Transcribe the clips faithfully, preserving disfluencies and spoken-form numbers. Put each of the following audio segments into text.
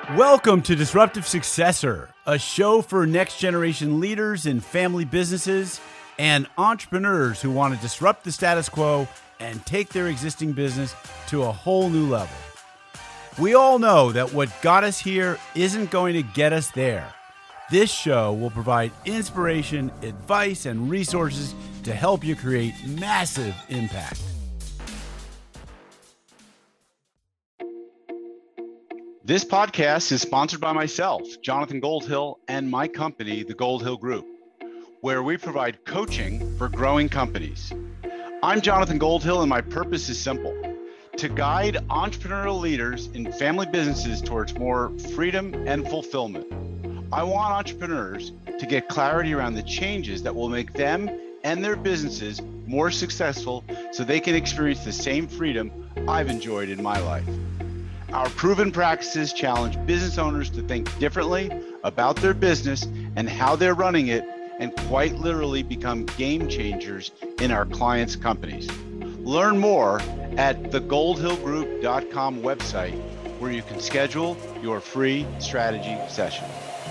Welcome to Disruptive Successor, a show for next generation leaders in family businesses and entrepreneurs who want to disrupt the status quo and take their existing business to a whole new level. We all know that what got us here isn't going to get us there. This show will provide inspiration, advice, and resources to help you create massive impact. This podcast is sponsored by myself, Jonathan Goldhill, and my company, the Goldhill Group, where we provide coaching for growing companies. I'm Jonathan Goldhill, and my purpose is simple: to guide entrepreneurial leaders in family businesses towards more freedom and fulfillment. I want entrepreneurs to get clarity around the changes that will make them and their businesses more successful so they can experience the same freedom I've enjoyed in my life. Our proven practices challenge business owners to think differently about their business and how they're running it, and quite literally become game changers in our clients' companies. Learn more at the goldhill group dot com website, where you can schedule your free strategy session.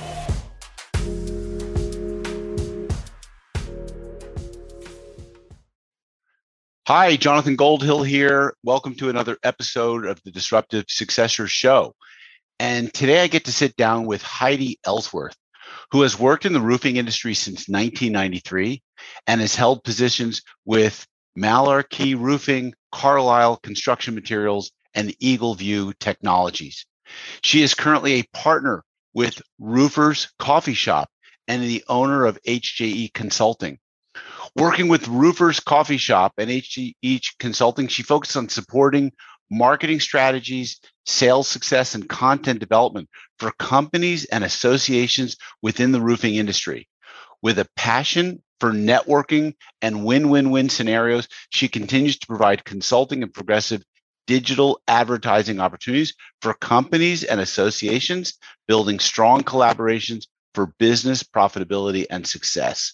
Hi, Jonathan Goldhill here. Welcome to another episode of the Disruptive Successor Show. And today I get to sit down with Heidi Ellsworth, who has worked in the roofing industry since nineteen ninety-three and has held positions with Malarkey Roofing, Carlisle Construction Materials, and Eagle View Technologies. She is currently a partner with Roofers Coffee Shop and the owner of H J E Consulting. Working with Roofers Coffee Shop and H J E Consulting, she focuses on supporting marketing strategies, sales success, and content development for companies and associations within the roofing industry. With a passion for networking and win-win-win scenarios, she continues to provide consulting and progressive digital advertising opportunities for companies and associations, building strong collaborations for business profitability and success.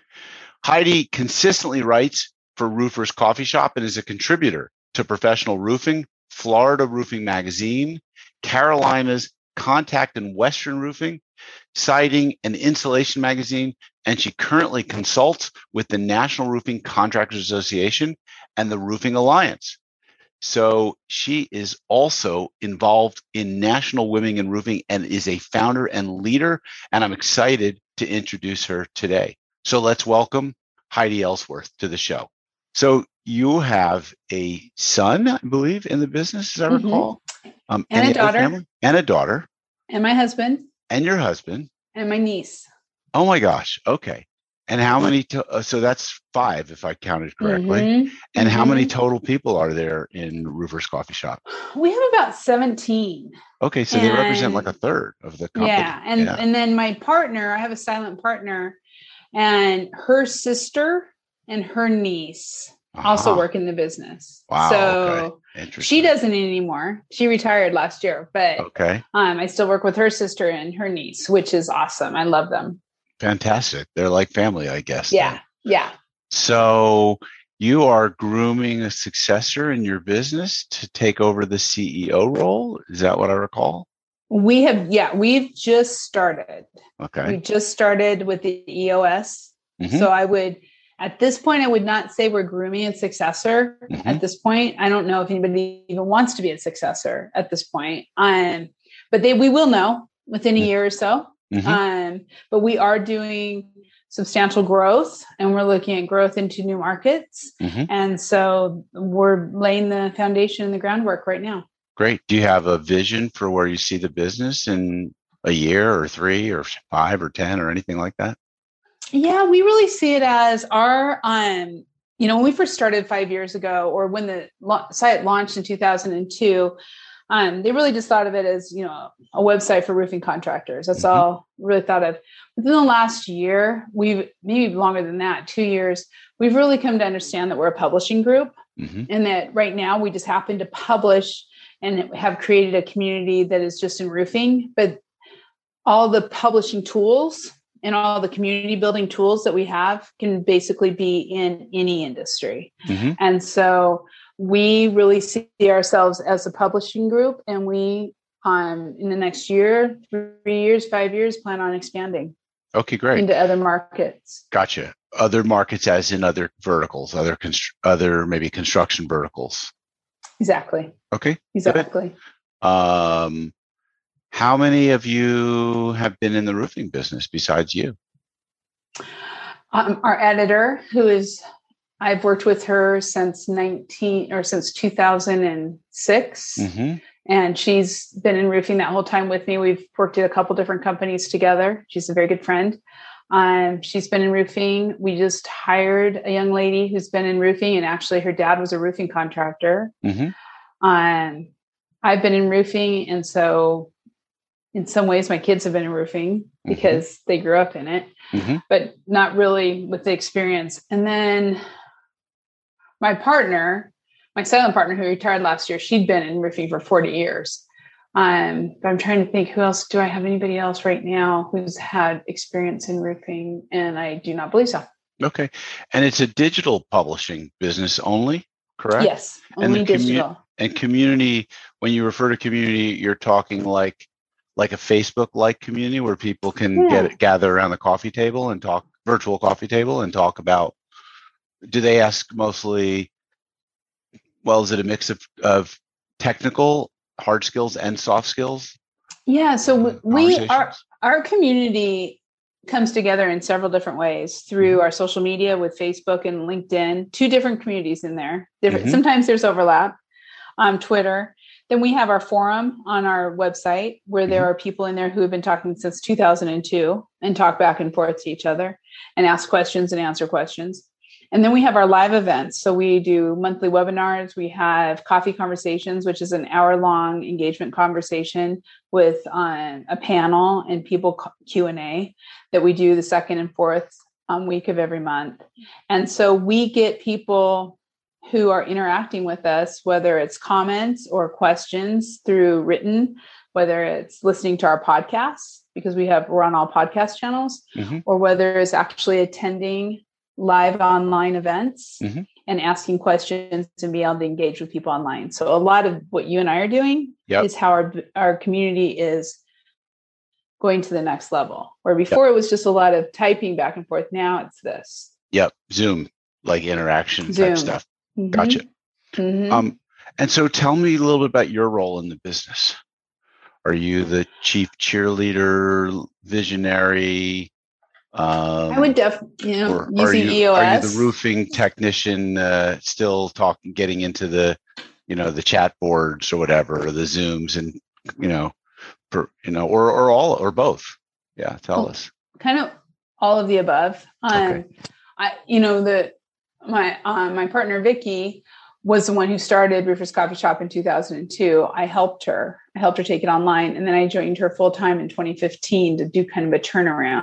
Heidi consistently writes for Roofers Coffee Shop and is a contributor to Professional Roofing, Florida Roofing Magazine, Carolina's Contact and Western Roofing, Siding and Insulation Magazine, and she currently consults with the National Roofing Contractors Association and the Roofing Alliance. So she is also involved in National Women in Roofing and is a founder and leader, and I'm excited to introduce her today. So let's welcome Heidi Ellsworth to the show. So you have a son, I believe, in the business, as I Mm-hmm. recall. Um, and a daughter. Family? And a daughter. And my husband. And your husband. And my niece. Oh my gosh. Okay. And how many, to- uh, so that's five, if I counted correctly. Mm-hmm. And mm-hmm. how many total people are there in Roofers Coffee Shop? We have about seventeen. Okay. So and, they represent like a third of the company. Yeah. And, yeah. and then my partner, I have a silent partner, and her sister and her niece uh-huh. also work in the business. Wow. So okay. She doesn't anymore. She retired last year, but okay. um, I still work with her sister and her niece, which is awesome. I love them. Fantastic. They're like family, I guess. Yeah. Then. Yeah. So you are grooming a successor in your business to take over the C E O role. Is that what I recall? We have, yeah, we've just started. Okay. We just started with the E O S. Mm-hmm. So I would, at this point, I would not say we're grooming a successor. Mm-hmm. At this point, I don't know if anybody even wants to be a successor at this point. Um, but they, we will know within a year or so. Mm-hmm. Um, but we are doing substantial growth, and we're looking at growth into new markets. Mm-hmm. And so we're laying the foundation and the groundwork right now. Great. Do you have a vision for where you see the business in a year or three or five or ten or anything like that? Yeah, we really see it as our, um, you know, when we first started five years ago, or when the lo- site launched in two thousand two, um, they really just thought of it as, you know, a website for roofing contractors. That's mm-hmm. all really thought of. Within the last year, we've maybe longer than that, two years, we've really come to understand that we're a publishing group, mm-hmm. and that right now we just happen to publish and have created a community that is just in roofing, but all the publishing tools and all the community building tools that we have can basically be in any industry. Mm-hmm. And so we really see ourselves as a publishing group, and we um, in the next year, three years, five years, plan on expanding. Okay, great. Into other markets. Gotcha. Other markets, as in other verticals, other constr- other maybe construction verticals. Exactly. Okay. Exactly. Good. Um, how many of you have been in the roofing business besides you? Um, our editor, who is, I've worked with her since nineteen or since two thousand six. Mm-hmm. And she's been in roofing that whole time with me. We've worked at a couple different companies together. She's a very good friend. Um, she's been in roofing. We just hired a young lady who's been in roofing, and actually her dad was a roofing contractor. Mm-hmm. Um, I've been in roofing. And so in some ways my kids have been in roofing because mm-hmm. they grew up in it, mm-hmm. but not really with the experience. And then my partner, my silent partner who retired last year, she'd been in roofing for forty years. Um, but I'm trying to think, who else? Do I have anybody else right now who's had experience in roofing? And I do not believe so. Okay. And it's a digital publishing business only, correct? Yes, only and the commu- digital. And community, when you refer to community, you're talking like like a Facebook-like community where people can yeah. get gather around the coffee table and talk, virtual coffee table, and talk about, do they ask mostly, well, is it a mix of, of technical, hard skills and soft skills? Yeah. So we, our, our community comes together in several different ways through mm-hmm. our social media with Facebook and LinkedIn, two different communities in there. Different. Mm-hmm. Sometimes there's overlap. Um, Twitter. Then we have our forum on our website where there mm-hmm. are people in there who have been talking since two thousand two and talk back and forth to each other and ask questions and answer questions. And then we have our live events. So we do monthly webinars. We have coffee conversations, which is an hour long engagement conversation with um, a panel and people Q and A that we do the second and fourth um, week of every month. And so we get people who are interacting with us, whether it's comments or questions through written, whether it's listening to our podcasts, because we have, we're on all podcast channels, mm-hmm. or whether it's actually attending live online events mm-hmm. and asking questions and be able to engage with people online. So a lot of what you and I are doing yep. is how our, our community is going to the next level, where before yep. it was just a lot of typing back and forth. Now it's this. Yep. Zoom, like interaction Zoom. type stuff. Mm-hmm. Gotcha. Mm-hmm. Um, and so tell me a little bit about your role in the business. Are you the chief cheerleader, visionary? Um, I would definitely, you know, or using are you, E O S. Are you the roofing technician, uh, still talking, getting into the, you know, the chat boards or whatever, or the Zooms and, you know, per, you know, or, or all, or both? Yeah. Tell well, us. Kind of all of the above. Um, okay. I, you know, the, my, um, my partner, Vicky, was the one who started Roofers Coffee Shop in two thousand two. I helped her. I helped her take it online. And then I joined her full time in twenty fifteen to do kind of a turnaround.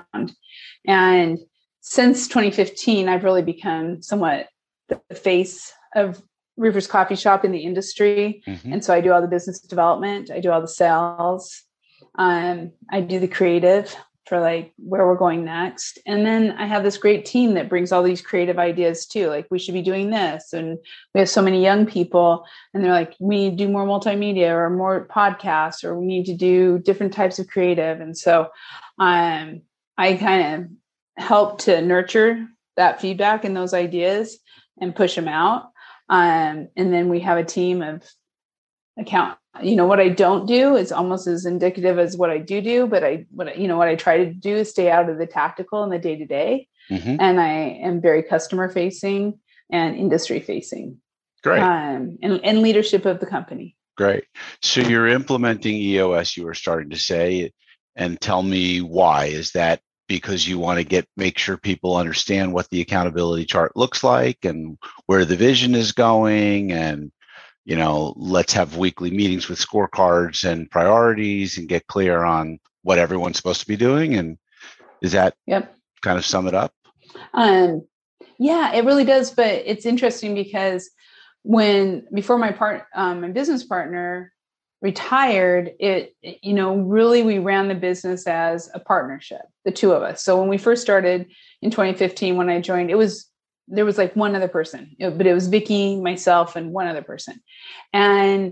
And since twenty fifteen, I've really become somewhat the face of Roofers Coffee Shop in the industry. Mm-hmm. And so I do all the business development. I do all the sales. Um, I do the creative for like where we're going next. And then I have this great team that brings all these creative ideas too. Like, we should be doing this. And we have so many young people and they're like, we need to do more multimedia or more podcasts, or we need to do different types of creative. And so um, I kind of help to nurture that feedback and those ideas and push them out. Um, and then we have a team of account. You know, what I don't do is almost as indicative as what I do do, but I, what, you know, what I try to do is stay out of the tactical and the day to day. And I am very customer facing and industry facing. Great. Um, and, and leadership of the company. Great. So you're implementing E O S, you were starting to say, and tell me why. Is that because you want to get, make sure people understand what the accountability chart looks like and where the vision is going, and, you know, let's have weekly meetings with scorecards and priorities and get clear on what everyone's supposed to be doing? And is that yep. kind of sum it up? Um, yeah, it really does. But it's interesting because when, before my part, um, my business partner retired, it, it, you know, really, we ran the business as a partnership, the two of us. So when we first started in twenty fifteen, when I joined, it was, there was like one other person, but it was Vicky, myself, and one other person. And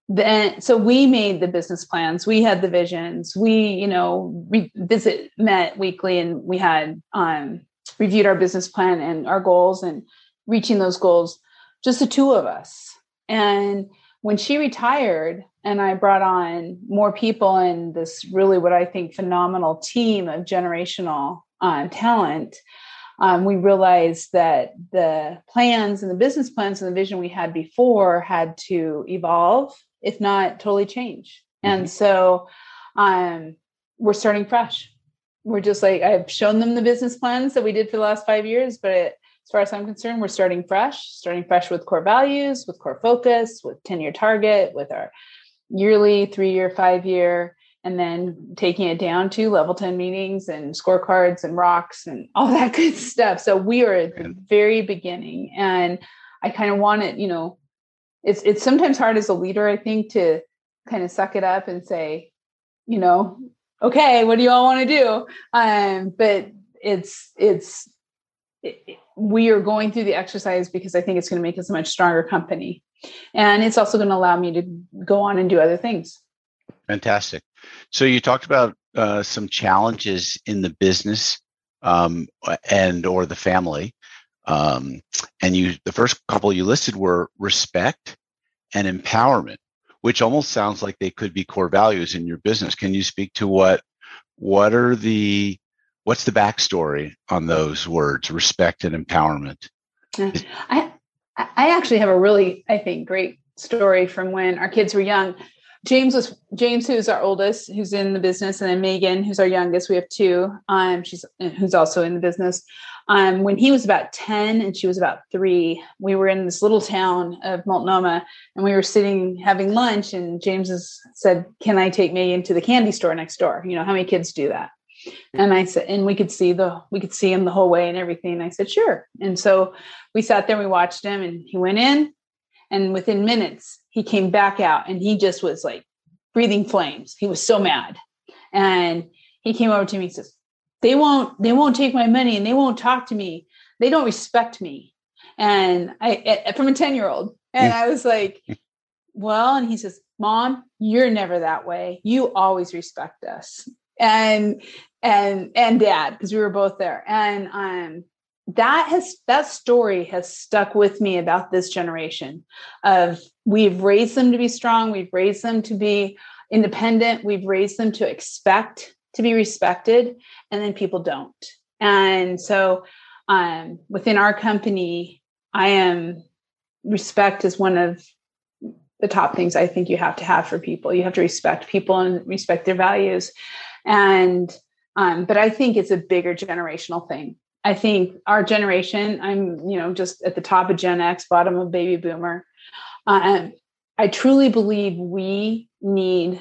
then, so we made the business plans. We had the visions. We, you know, we visit, met weekly, and we had um, reviewed our business plan and our goals and reaching those goals, just the two of us. And when she retired and I brought on more people and this really what I think phenomenal team of generational uh, talent, um, we realized that the plans and the business plans and the vision we had before had to evolve, if not totally change. Mm-hmm. And so um, we're starting fresh. We're just like, I've shown them the business plans that we did for the last five years, but it, as far as I'm concerned, we're starting fresh, starting fresh with core values, with core focus, with ten-year target, with our yearly, three-year, five-year, and then taking it down to level ten meetings and scorecards and rocks and all that good stuff. So we are at the very beginning. And I kind of want it, you know, it's it's sometimes hard as a leader, I think, to kind of suck it up and say, you know, okay, what do you all want to do? Um, but it's, it's, it, we are going through the exercise because I think it's going to make us a much stronger company. And it's also going to allow me to go on and do other things. Fantastic. So you talked about uh, some challenges in the business um, and or the family. Um, and you, the first couple you listed were respect and empowerment, which almost sounds like they could be core values in your business. Can you speak to what, what are the, what's the backstory on those words, respect and empowerment? I, I actually have a really, I think, great story from when our kids were young. James was James, who's our oldest, who's in the business, and then Megan, who's our youngest. We have two. Um, she's who's also in the business. Um, when he was about ten and she was about three, we were in this little town of Multnomah, and we were sitting having lunch. And James has said, "Can I take Megan to the candy store next door? You know, how many kids do that?" And I said, and we could see the we could see him the whole way and everything. And I said, "Sure." And so we sat there, we watched him, and he went in, and within minutes he came back out, and he just was like breathing flames. He was so mad. And he came over to me and says, they won't, they won't take my money and they won't talk to me. They don't respect me. And I, from a ten year old. And I was like, well, and he says, Mom, you're never that way. You always respect us. And, and, and Dad, because we were both there. And, um, that has, that story has stuck with me about this generation of we've raised them to be strong. We've raised them to be independent. We've raised them to expect to be respected, and then people don't. And so um, within our company, I am respect is one of the top things I think you have to have for people. You have to respect people and respect their values. And, um, but I think it's a bigger generational thing. I think our generation, I'm, you know, just at the top of Gen X, bottom of baby boomer. Um, I truly believe we need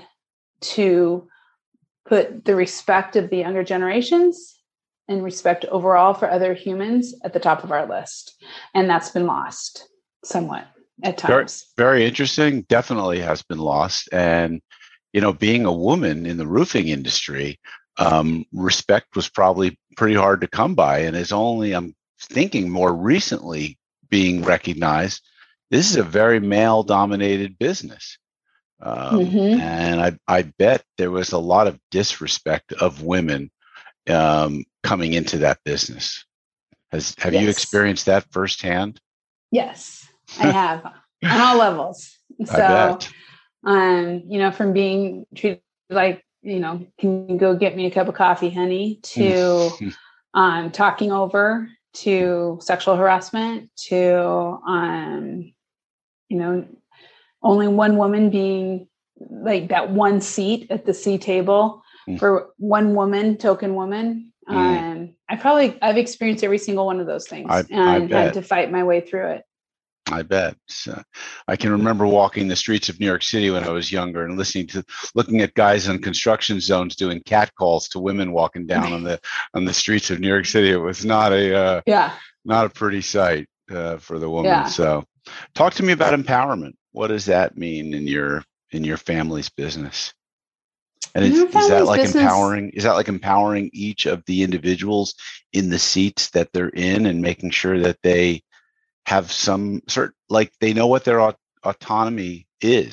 to put the respect of the younger generations and respect overall for other humans at the top of our list. And that's been lost somewhat at times. Very, very interesting. Definitely has been lost. And, you know, being a woman in the roofing industry, um, respect was probably pretty hard to come by, and is only, I'm thinking, more recently being recognized. This is a very male dominated business. Um, mm-hmm. And I, I bet there was a lot of disrespect of women um, coming into that business. Has, have yes. you experienced that firsthand? Yes, I have on all levels. So, I bet. um, you know, from being treated like, you know, can you go get me a cup of coffee, honey, to um, talking over, to sexual harassment, to, um, you know, only one woman being like that one seat at the C table mm. for one woman, token woman. Mm. Um, I probably, I've experienced every single one of those things I, and I had to fight my way through it. I bet. So, I can remember walking the streets of New York City when I was younger and listening to, looking at guys in construction zones doing cat calls to women walking down on the on the streets of New York City. It was not a uh, yeah, not a pretty sight uh, for the woman. Yeah. So, talk to me about empowerment. What does that mean in your in your family's business? And is, is that like business. empowering? Is that like empowering each of the individuals in the seats that they're in and making sure that they have some sort, like they know what their aut- autonomy is,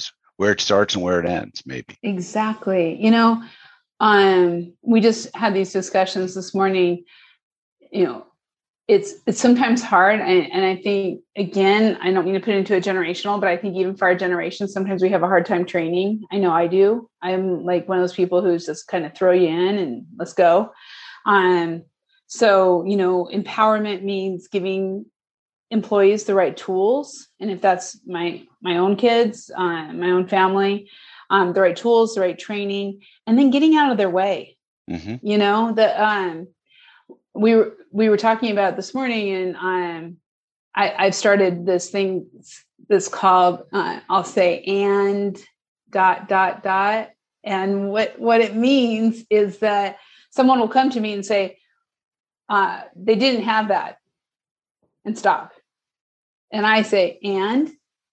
where it starts and where it ends, maybe. Exactly. You know, um, we just had these discussions this morning. You know, it's it's sometimes hard, and, and I think, again, I don't mean to put it into a generational, but I think even for our generation, sometimes we have a hard time training. I know I do. I'm like one of those people who's just kind of throw you in and let's go. Um, so, you know, empowerment means giving employees the right tools. And if that's my, my own kids, uh, my own family, um, the right tools, the right training, and then getting out of their way. Mm-hmm. You know, the, um, we were, we were talking about this morning, and um, I, I've started this thing that's called, uh, I'll say, and dot, dot, dot. And what, what it means is that someone will come to me and say, uh, they didn't have that, and stop. And I say, and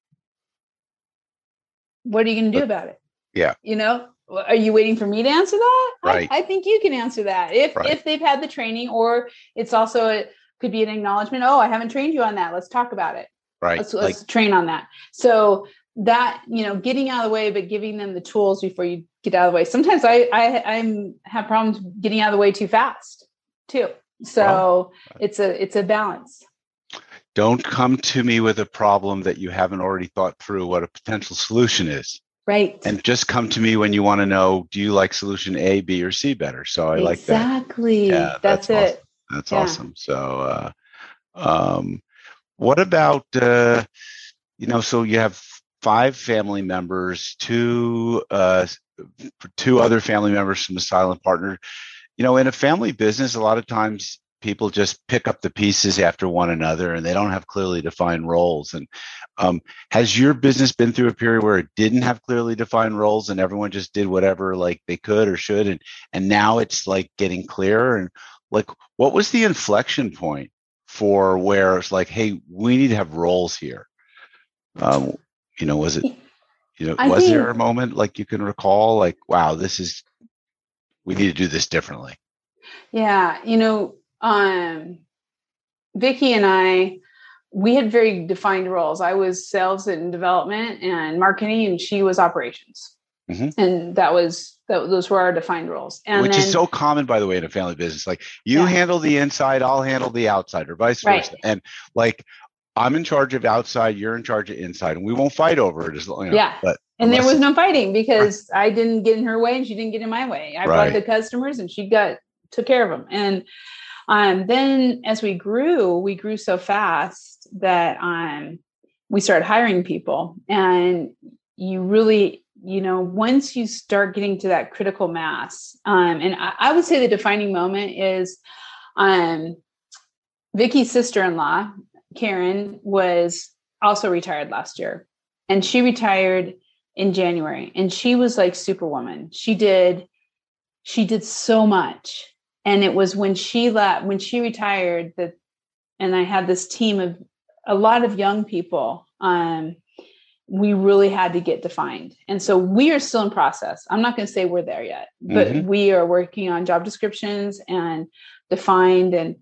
what are you going to do about it? Yeah. You know, are you waiting for me to answer that? Right. I, I think you can answer that if, right. if they've had the training, or it's also, it could be an acknowledgement. Oh, I haven't trained you on that. Let's talk about it. Right. Let's, let's like, train on that. So that, you know, getting out of the way, but giving them the tools before you get out of the way. Sometimes I, I, I'm have problems getting out of the way too fast too. So well, it's a, it's a balance. Don't come to me with a problem that you haven't already thought through what a potential solution is. Right. And just come to me when you want to know, do you like solution A, B, or C better? So I exactly. like that. Exactly. Yeah, that's, that's it. Awesome. That's yeah. awesome. So, uh, um, what about, uh, you know, so you have five family members, two, uh, two other family members from the silent partner. You know, in a family business, a lot of times people just pick up the pieces after one another, and they don't have clearly defined roles. And um, has your business been through a period where it didn't have clearly defined roles and everyone just did whatever like they could or should, and and now it's like getting clearer? And like, what was the inflection point for where it's like, hey, we need to have roles here? Um, you know, was it, you know, I was think, there a moment like you can recall, like, wow, this is, we need to do this differently? Yeah, you know. Um, Vicki and I, we had very defined roles. I was sales and development and marketing, and she was operations. Mm-hmm. And that was, that, those were our defined roles. And Which then, is so common, by the way, in a family business. Like, you yeah. handle the inside, I'll handle the outside, or vice right. versa. And like, I'm in charge of outside, you're in charge of inside, and we won't fight over it. As, you know, yeah. But and there was no fighting, because right. I didn't get in her way and she didn't get in my way. I right. brought the customers and she got, took care of them. And Um, then as we grew, we grew so fast that um, we started hiring people. And you really, you know, once you start getting to that critical mass, um, and I, I would say the defining moment is um, Vicki's sister-in-law, Karen, was also retired last year. And she retired in January. And she was like Superwoman. She did, she did so much. And it was when she left, when she retired, that, and I had this team of a lot of young people, um, we really had to get defined. And so we are still in process. I'm not going to say we're there yet, but mm-hmm. we are working on job descriptions and defined. And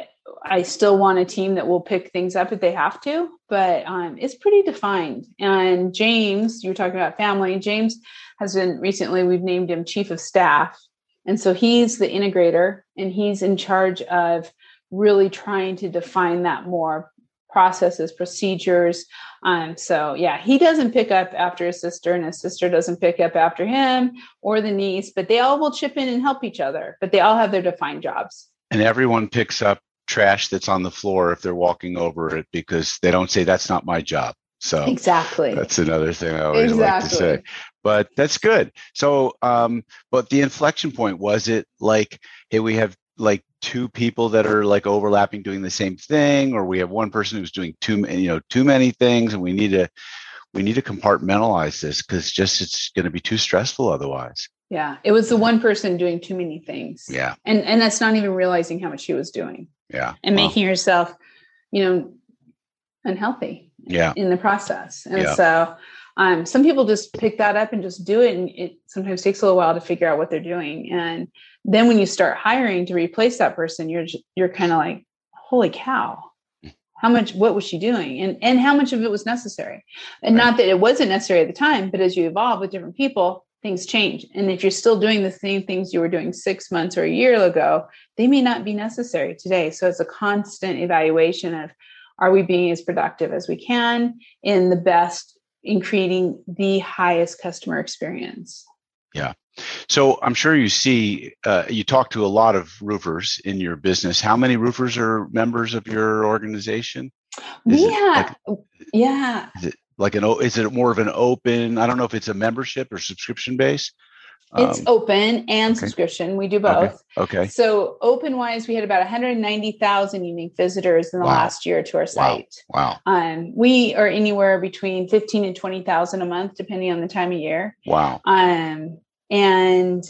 I still want a team that will pick things up if they have to, but um, it's pretty defined. And James, you were talking about family. James has been recently, we've named him chief of staff. And so he's the integrator, and he's in charge of really trying to define that more, processes, procedures. Um, so yeah, he doesn't pick up after his sister, and his sister doesn't pick up after him, or the niece, but they all will chip in and help each other, but they all have their defined jobs. And everyone picks up trash that's on the floor if they're walking over it, because they don't say, that's not my job. So exactly. That's another thing I always exactly. like to say, but that's good. So, um, but the inflection point, was it like, hey, we have like two people that are like overlapping doing the same thing, or we have one person who's doing too, you know, too many things, and we need to, we need to compartmentalize this, because just, it's going to be too stressful otherwise. Yeah. It was the one person doing too many things. Yeah. And, and that's not even realizing how much she was doing. Yeah. And wow. making herself, you know, unhealthy. Yeah. In the process. And yeah. so um, some people just pick that up and just do it. And it sometimes takes a little while to figure out what they're doing. And then when you start hiring to replace that person, you're, just, you're kind of like, holy cow, How much, what was she doing? And, and how much of it was necessary? And right. Not that it wasn't necessary at the time, but as you evolve with different people, things change. And if you're still doing the same things you were doing six months or a year ago, they may not be necessary today. So it's a constant evaluation of, are we being as productive as we can in the best, in creating the highest customer experience? Yeah. So I'm sure you see, uh, you talk to a lot of roofers in your business. How many roofers are members of your organization? Is we have, like, yeah. Is it like an, is it more of an open, I don't know if it's a membership or subscription base? It's um, open and okay. subscription. We do both. Okay. okay. So open wise, we had about one hundred ninety thousand unique visitors in the wow. last year to our site. Wow. wow. Um, we are anywhere between fifteen and twenty thousand a month, depending on the time of year. Wow. Um, and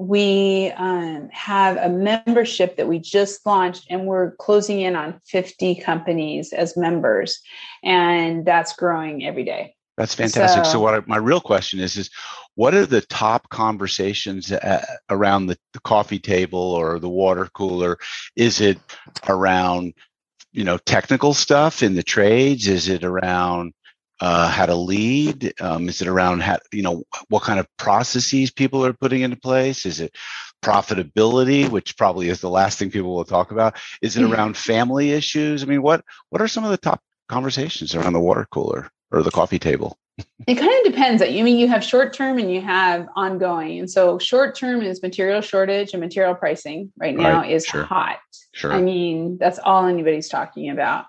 we um, have a membership that we just launched, and we're closing in on fifty companies as members, and that's growing every day. That's fantastic. So, so what I, my real question is, is what are the top conversations uh, around the, the coffee table or the water cooler? Is it around, you know, technical stuff in the trades? Is it around uh, how to lead? Um, is it around how, you know, what kind of processes people are putting into place? Is it profitability, which probably is the last thing people will talk about? Is it around family issues? I mean, what what are some of the top conversations around the water cooler or the coffee table? It kind of depends. I mean, you have short term and you have ongoing. And so short term is material shortage, and material pricing right now right. is sure. hot. Sure. I mean, that's all anybody's talking about.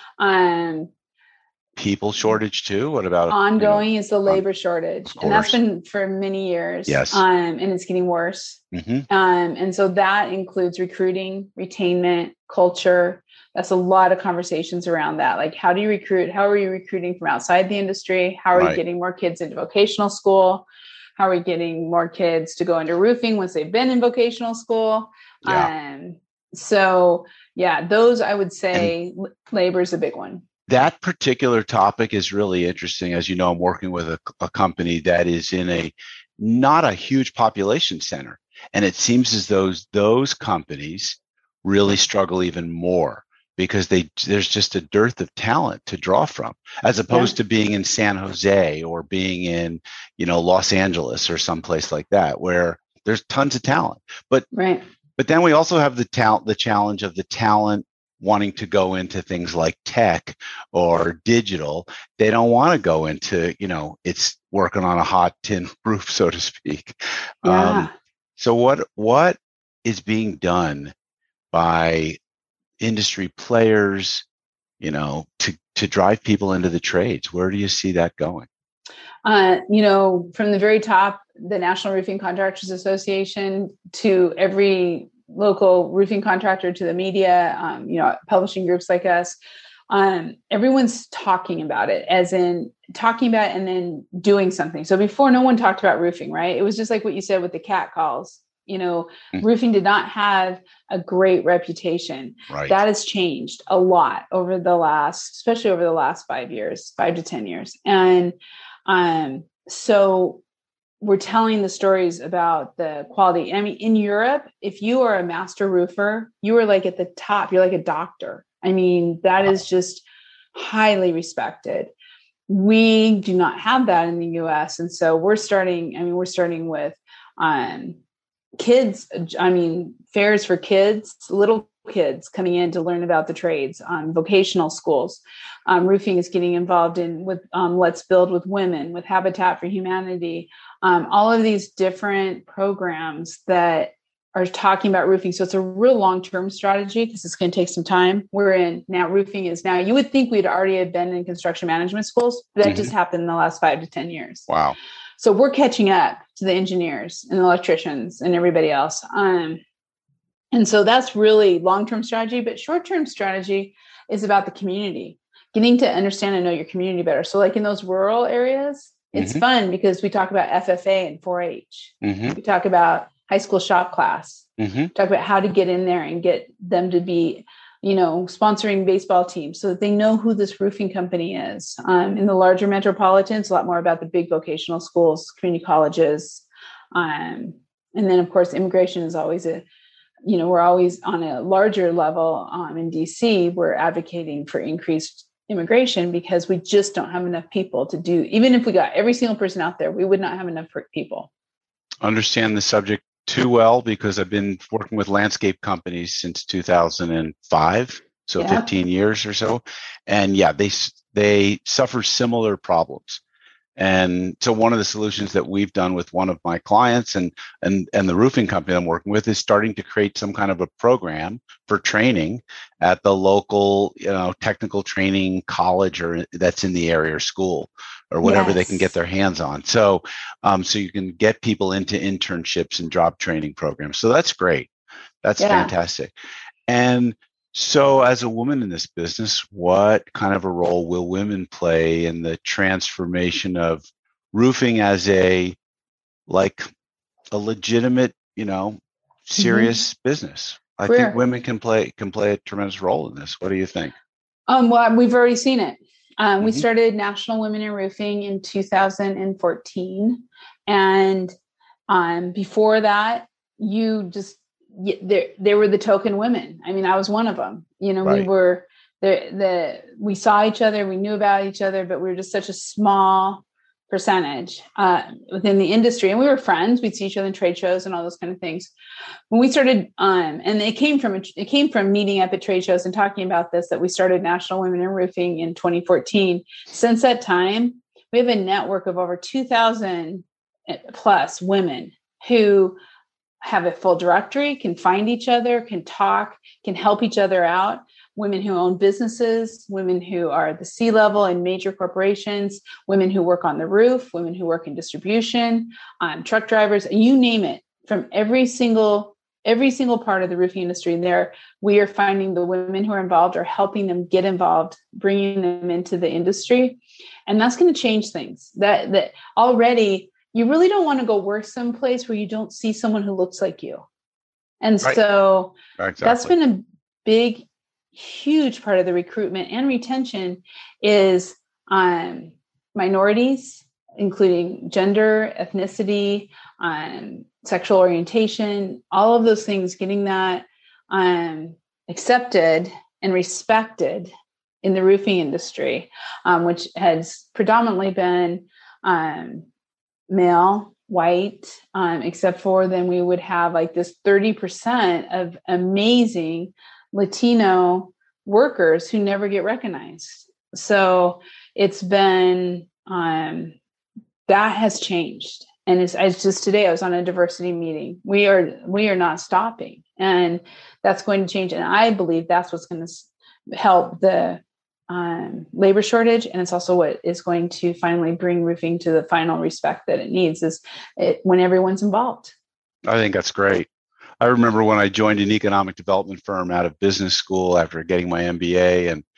Um, People shortage too? What about ongoing? You know, is the labor shortage, and that's been for many years. Yes. Um, and it's getting worse. Mm-hmm. Um, and so that includes recruiting, retainment, culture. That's a lot of conversations around that. Like, how do you recruit? How are you recruiting from outside the industry? How are right. you getting more kids into vocational school? How are we getting more kids to go into roofing once they've been in vocational school? Yeah. Um, so yeah, those I would say and labor is a big one. That particular topic is really interesting. As you know, I'm working with a, a company that is in a not a huge population center. And it seems as though those companies really struggle even more because they there's just a dearth of talent to draw from, as opposed yeah. to being in San Jose or being in, you know, Los Angeles or someplace like that, where there's tons of talent. But right. but then we also have the talent, the challenge of the talent wanting to go into things like tech or digital. They don't want to go into, you know, it's working on a hot tin roof, so to speak. Yeah. Um, so what what is being done by industry players, you know, to to drive people into the trades? Where do you see that going? Uh, you know, from the very top, the National Roofing Contractors Association, to every local roofing contractor, to the media, um, you know, publishing groups like us, um, everyone's talking about it, as in talking about it and then doing something. So before, no one talked about roofing, right? It was just like what you said with the cat calls. You know, mm-hmm. roofing did not have a great reputation. Right. That has changed a lot over the last, especially over the last five years, five to ten years. And um, so we're telling the stories about the quality. I mean, in Europe, if you are a master roofer, you are like at the top. You're like a doctor. I mean, that wow. is just highly respected. We do not have that in the U S. And so we're starting, I mean, we're starting with um, kids. I mean, fairs for kids, little kids coming in to learn about the trades, um, vocational schools. Um, roofing is getting involved in with um, Let's Build with Women, with Habitat for Humanity, um, all of these different programs that are talking about roofing. So it's a real long-term strategy because it's going to take some time. We're in now, roofing is now, you would think we'd already have been in construction management schools, but that mm-hmm. just happened in the last five to ten years. Wow. So we're catching up to the engineers and the electricians and everybody else. Um, and so that's really long-term strategy, but short-term strategy is about the community, getting to understand and know your community better. So like in those rural areas, it's mm-hmm. fun because we talk about F F A and four H. Mm-hmm. We talk about high school shop class, mm-hmm. talk about how to get in there and get them to be, you know, sponsoring baseball teams so that they know who this roofing company is. Um, in the larger metropolitans, a lot more about the big vocational schools, community colleges. Um, and then of course, immigration is always a, you know, we're always on a larger level um, in D C, we're advocating for increased immigration because we just don't have enough people to do, even if we got every single person out there, we would not have enough people. Understand the subject too well because I've been working with landscape companies since two thousand five, so yeah. fifteen years or so. And yeah, they they suffer similar problems. And so one of the solutions that we've done with one of my clients and and and the roofing company I'm working with is starting to create some kind of a program for training at the local, you know, technical training college or that's in the area or school or whatever yes. they can get their hands on. So um, so you can get people into internships and job training programs. So that's great. That's yeah. fantastic. And so as a woman in this business, what kind of a role will women play in the transformation of roofing as a, like a legitimate, you know, serious mm-hmm. business? I Career. think women can play, can play a tremendous role in this. What do you think? Um, well, we've already seen it. Um, mm-hmm. We started National Women in Roofing in two thousand fourteen. And um, before that, you just, there, there were the token women. I mean, I was one of them. You know, right. we were the the we saw each other, we knew about each other, but we were just such a small percentage uh, within the industry. And we were friends. We'd see each other in trade shows and all those kind of things. When we started, um, and it came from it came from meeting up at trade shows and talking about this, that we started National Women in Roofing in twenty fourteen. Since that time, we have a network of over two thousand plus women who have a full directory, can find each other, can talk, can help each other out. Women who own businesses, women who are at the C-level in major corporations, women who work on the roof, women who work in distribution, um, truck drivers, you name it. From every single every single part of the roofing industry there, we are finding the women who are involved or helping them get involved, bringing them into the industry. And that's going to change things. That that already, you really don't want to go work someplace where you don't see someone who looks like you. And right. so exactly. that's been a big, huge part of the recruitment and retention is um, minorities, including gender, ethnicity, um, sexual orientation, all of those things, getting that um, accepted and respected in the roofing industry, um, which has predominantly been um, male, white, um, except for then we would have like this thirty percent of amazing Latino workers who never get recognized. So it's been, um, that has changed. And it's, it's just today I was on a diversity meeting. We are, we are not stopping, and that's going to change. And I believe that's what's going to help the um, labor shortage. And it's also what is going to finally bring roofing to the final respect that it needs, is it, when everyone's involved. I think that's great. I remember when I joined an economic development firm out of business school after getting my M B A, and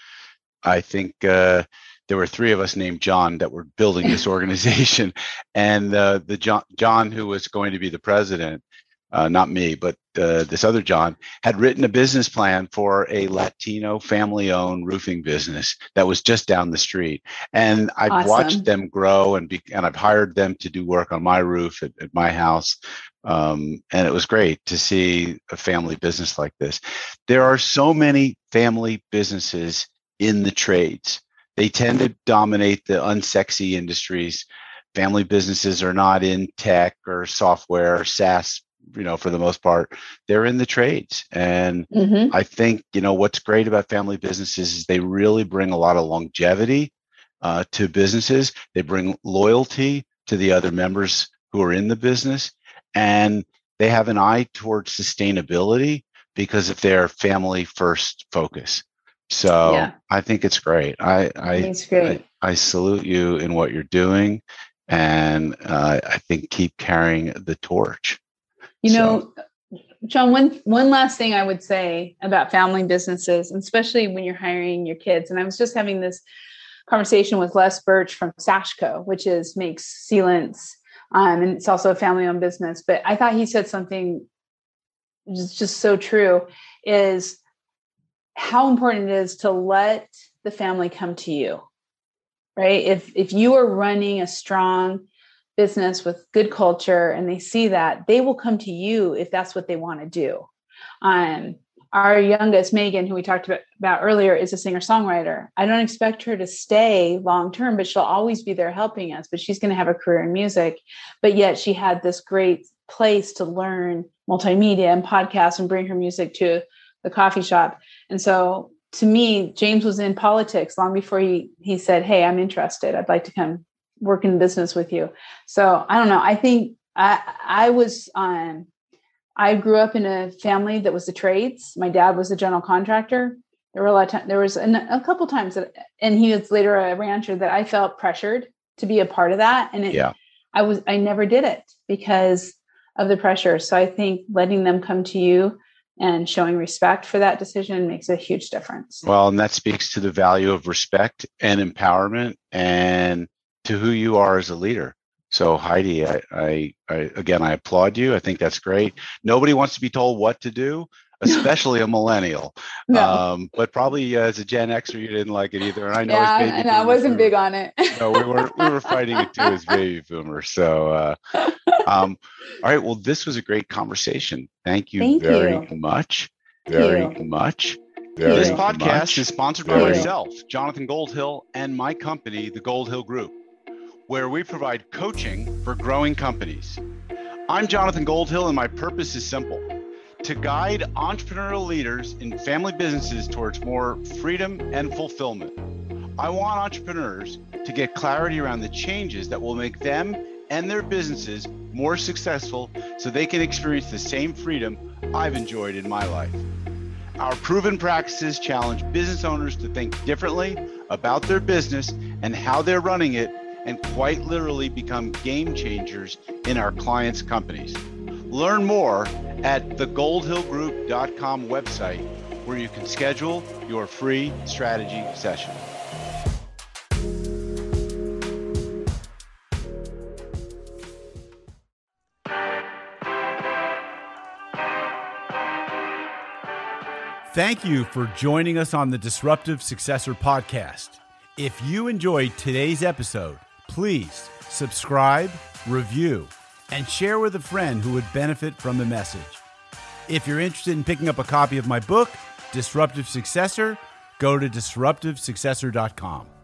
I think uh, there were three of us named John that were building this organization, and uh, the John, John who was going to be the president, uh, not me, but uh, this other John, had written a business plan for a Latino family-owned roofing business that was just down the street. And I've awesome. watched them grow, and be, and I've hired them to do work on my roof at, at my house. Um, and it was great to see a family business like this. There are so many family businesses in the trades. They tend to dominate the unsexy industries. Family businesses are not in tech or software or SaaS, you know, for the most part. They're in the trades. And mm-hmm. I think, you know, what's great about family businesses is they really bring a lot of longevity uh, to businesses. They bring loyalty to the other members who are in the business. And they have an eye towards sustainability because of their family first focus. So yeah. I think it's great. I I, it's great. I I salute you in what you're doing, and uh, I think keep carrying the torch. You so. know, John, one one last thing I would say about family businesses, and especially when you're hiring your kids. And I was just having this conversation with Les Birch from Sashco, which is makes sealants. Um, and it's also a family-owned business. But I thought he said something just, just so true, is how important it is to let the family come to you, right? If if you are running a strong business with good culture and they see that, they will come to you if that's what they want to do. Um, our youngest, Megan, who we talked about, about earlier, is a singer-songwriter. I don't expect her to stay long-term, but she'll always be there helping us. But she's going to have a career in music. But yet she had this great place to learn multimedia and podcasts and bring her music to the coffee shop. And so to me, James was in politics long before he he said, hey, I'm interested. I'd like to come work in business with you. So I don't know. I think I I was um I grew up in a family that was the trades. My dad was a general contractor. There were a lot of times, there was a, a couple times that, and he was later a rancher, that I felt pressured to be a part of that. And it, yeah. I was, I never did it because of the pressure. So I think letting them come to you and showing respect for that decision makes a huge difference. Well, and that speaks to the value of respect and empowerment and to who you are as a leader. So Heidi, I, I, I, again, I applaud you. I think that's great. Nobody wants to be told what to do, especially a millennial. No. Um, but probably uh, as a Gen Xer, you didn't like it either. And I know, yeah, as baby and I wasn't we big were, on it. no, we were we were fighting it too as baby boomers. So, uh, um, all right. Well, this was a great conversation. Thank you Thank very you. much. Thank Very you. much. Very This you. podcast much. is sponsored by Very. myself, Jonathan Goldhill, and my company, the Goldhill Group, where we provide coaching for growing companies. I'm Jonathan Goldhill, and my purpose is simple: to guide entrepreneurial leaders in family businesses towards more freedom and fulfillment. I want entrepreneurs to get clarity around the changes that will make them and their businesses more successful so they can experience the same freedom I've enjoyed in my life. Our proven practices challenge business owners to think differently about their business and how they're running it, and quite literally become game changers in our clients' companies. Learn more at the goldhill group dot com website, where you can schedule your free strategy session. Thank you for joining us on the Disruptive Successor Podcast. If you enjoyed today's episode, please subscribe, review, and share with a friend who would benefit from the message. If you're interested in picking up a copy of my book, Disruptive Successor, go to disruptive successor dot com.